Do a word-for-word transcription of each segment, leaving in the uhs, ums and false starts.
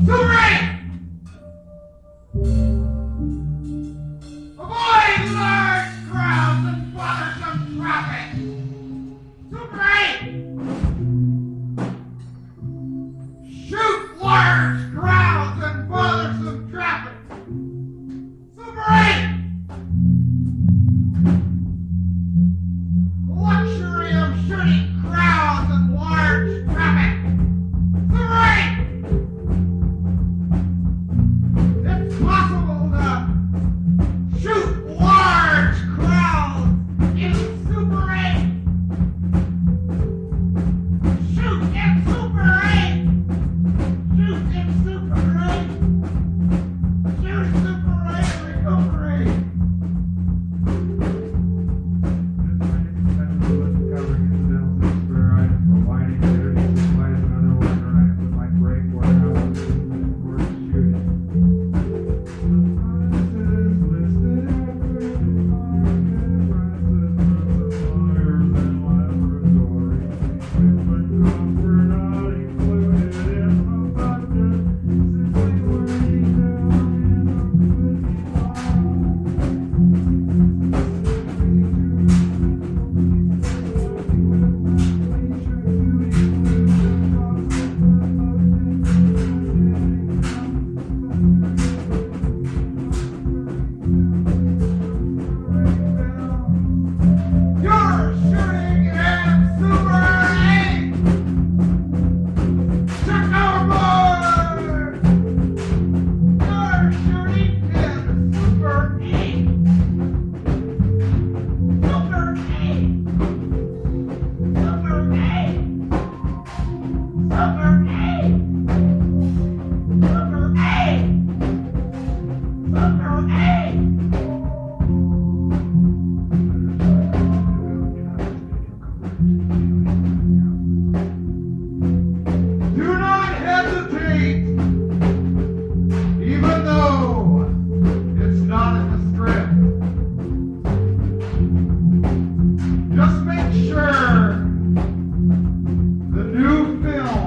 Super eight! Avoid large crowds and bothersome traffic! Super eight! Shoot large crowds and bothersome traffic! Super eight! The luxury of shooting crowds and large traffic! Super eight! It's possible to shoot large crowds in Super eight! Shoot in Super eight! Shoot in Super eight! Shoot Super eight, recuperate! You're shooting in Super eight! Check overboard! You're shooting in Super eight! Super eight! Super eight! Super eight! Super eight! Super eight! Do not hesitate, even though it's not in the script. Just make sure the new film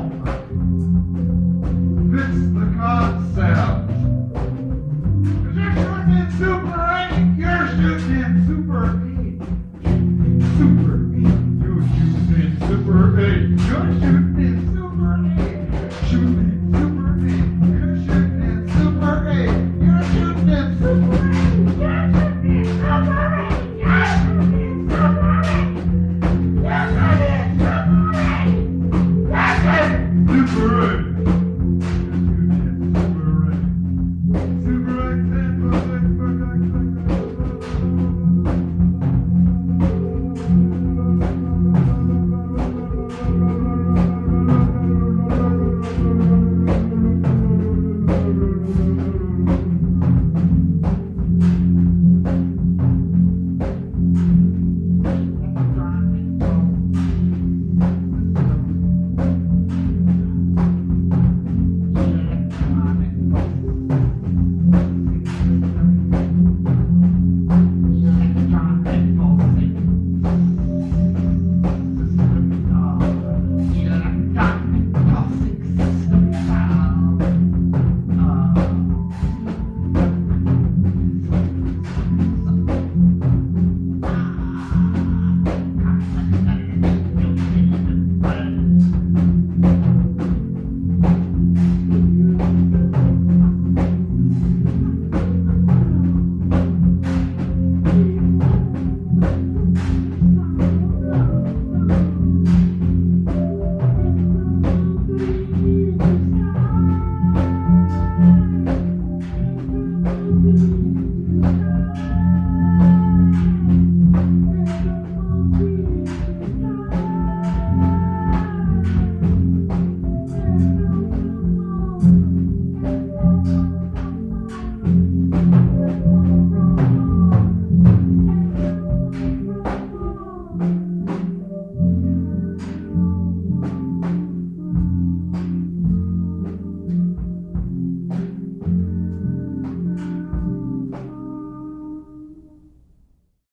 fits the concept. 'Cause you're shooting in Super eight, you're shooting in Super eight. Super eight, you're shooting in Super eight. You're shooting in Super eight. Shooting in Super eight. You're shooting in Super eight. You're shooting in Super eight. You're shooting in Super eight. You're shooting in Super eight. You're shooting in Super eight. You're shooting in Super eight.